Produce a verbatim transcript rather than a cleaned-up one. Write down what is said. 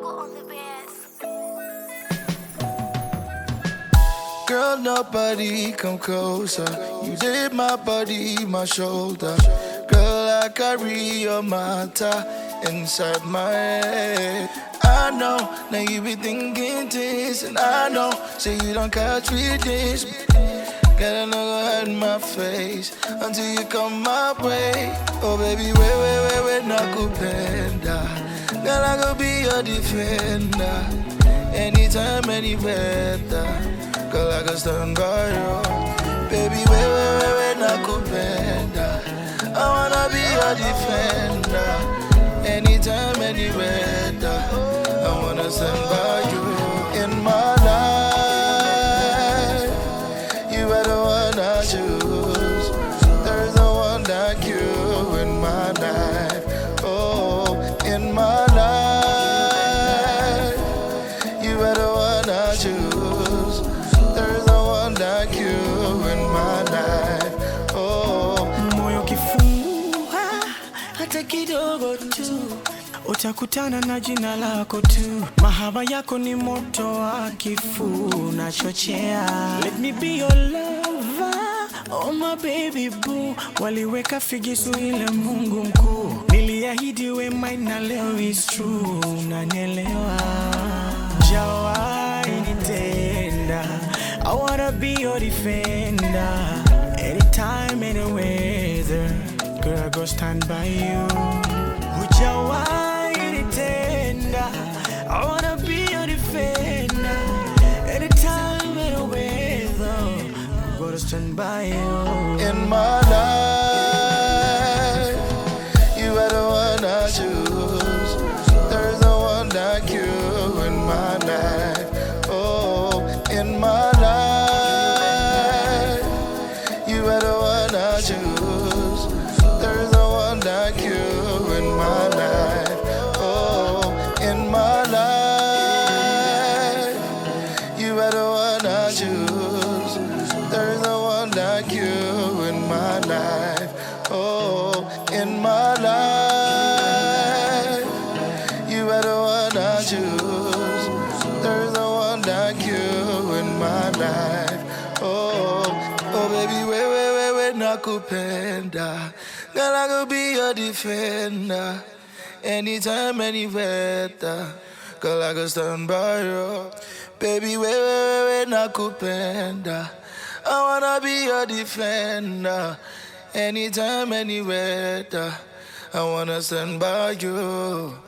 Girl, nobody come closer. You did my body, my shoulder. Girl, I carry your matter inside my head. I know, now you be thinking this, and I know, say you don't catch with this. Gotta know go hide my face until you come my way. Oh baby, wait, wait, wait, wait, nakupenda. Girl, I go be your defender. Anytime, anywhere. Girl, I can stand by you. Baby, wait, wait, wait, wait, nakupenda. I wanna be your defender. Anytime, anywhere. I wanna stand by you in my life. You are the one I choose. There's no one like you in my life. Oh, in my life. You are the one I choose. There's no one like you in my life. Oh, moyo kifungua hata kidogo tu, utakutana na jina lako tu. Mahaba yako ni moto wa kifu unachochea. Let me be your lover, oh my baby boo. Waliweka figisu ile Mungu mkuu. Niliahidi we mine na leo is true. Unanielewa? Jawai nitenda, I wanna be your defender. Anytime, anywhere, girl I go stand by you. Hujawai nitenda, I wanna be your defender. Anytime, anywhere, I'm gonna stand by you. in my life, you are the one I choose. There's no one like you in my life. Oh, in my life, you are the one I choose. There's no one like you in my life. Oh, in my life, you are the one I choose. There's no one like you in my life. Oh, in my life, you are the one I choose. There's no one like you in my life. Oh, oh baby, wait, wait, wait, wait, nakupenda. Girl, I go be your defender. Anytime, anywhere. Girl, I go stand by you. Baby, wait, wait, wait, wait, nakupenda. I wanna be your defender. Anytime, anywhere. I wanna stand by you.